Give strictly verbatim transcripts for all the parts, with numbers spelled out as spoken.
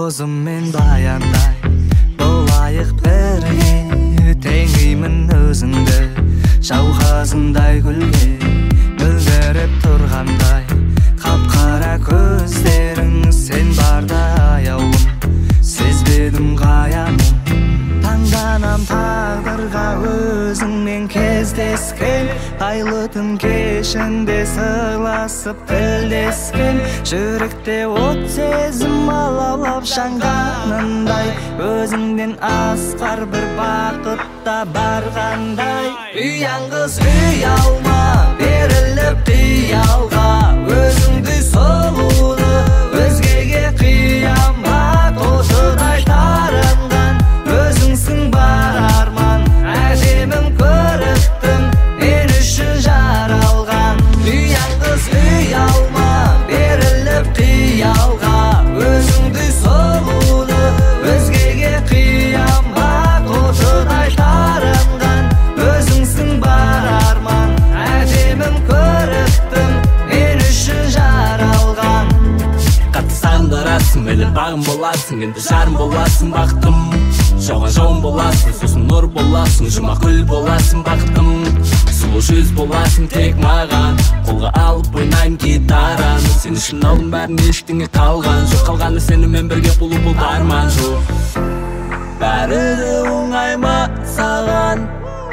Өзіммен баяндай болайық бірге, теңеймін өзіңді жауқазындай гүлге, мөлдіреп тұрғандай қап-қара көздерің. Сен барда аяулым, сезбедім қаямын. Таңданам тағдырға өзіңмен кездескен, айлы түн кешінде сырласып тілдескен. Жүректе от сезім алаулап жанғанындай, өзіңден асқар бір бақытта барғандай. Ұяңғыз ұялма, беріліп қиялға, өзіңді сұлуды өзгеге қияма. Тотыдай тарынған өзіңсің бар арман, әдемім көріктім мен үшін жаралған. Ұяңғыз ұялма, беріліп қиялға, өзіңді сұлуды өзгеге қияма. Тотыдай тарынған өзіңсің бар арман, әдемім көріктім мен үшін жаралған. Қатты сағындарасың, мейлі бағым боласың, енді жарым боласың бақытым. Жауған жауын боласың, сосын нұр боласың, жұмақ гүл боласың бақытым. Сұлу жүз боласың тек маған, қолға алып ойнайын гитараны. Сен үшін алдым бәрін, ештеңе қалған жоқ, қалғаны сенімен бірге болу бұл арман жоқ. Бәрі де оңай ма саған,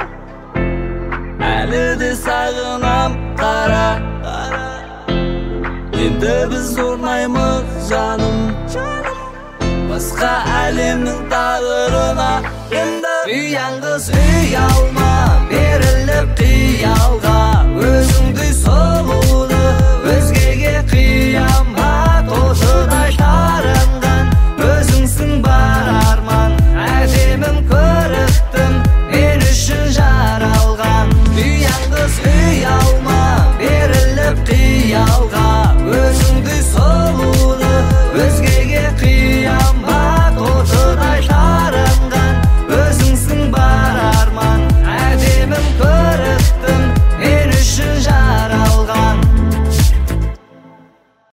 әлі де сағынам қара. Енді біз орнаймыз жаным, басқа әлемнің тағдырына. Енді Ұяңғыз ұялма, беріліп